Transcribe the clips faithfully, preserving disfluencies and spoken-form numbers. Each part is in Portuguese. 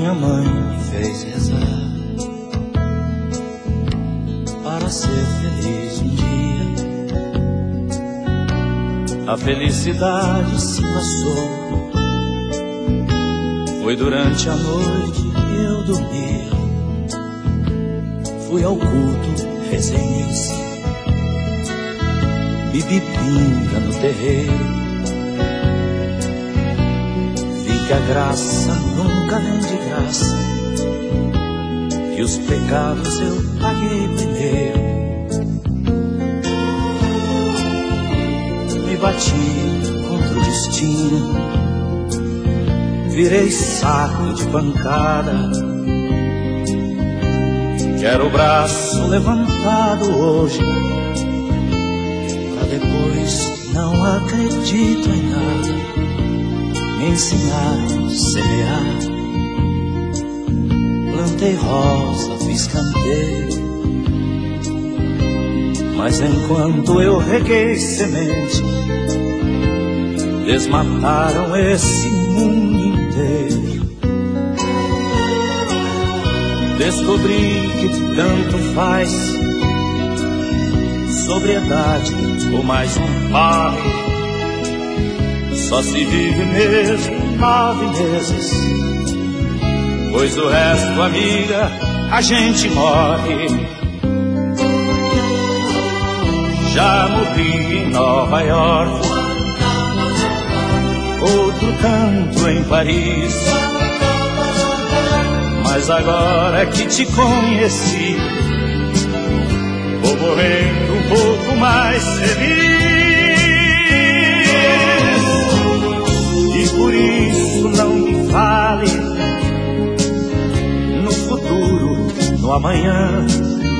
minha mãe me fez rezar para ser feliz um dia. A felicidade se passou, foi durante a noite que eu dormia. Fui ao culto, rezei missa, bebi pinga no terreiro. Vi que a graça nunca vem de graça, que os pecados eu paguei primeiro. Me bati contra o destino, virei saco de pancada. Quero o braço levantado hoje, pra depois não acredito em nada. Me ensinar a semear, plantei rosa, fiz canteiro, mas enquanto eu reguei semente, desmataram esse mundo inteiro. Descobri que tanto faz sobriedade ou mais um par. Só se vive mesmo nove meses, pois o resto, amiga, a gente morre. Já morri em Nova York, outro tanto em Paris, mas agora que te conheci, vou morrendo um pouco mais feliz. E por isso não me fale no futuro, no amanhã.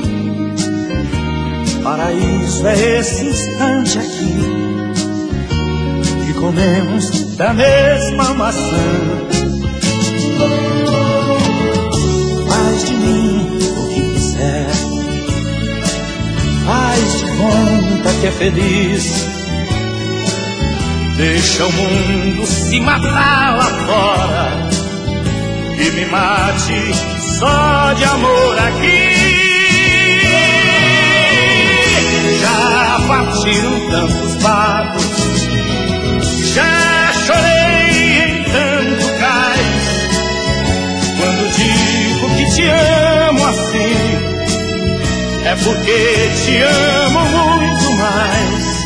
Paraíso é esse instante aqui, que comemos da mesma maçã. Faz de mim o que quiser, faz de conta que é feliz. Deixa o mundo se matar lá fora e me mate só de amor aqui. Já partiram tantos barcos, já chorei em tanto cais. Quando digo que te amo assim, é porque te amo muito mais.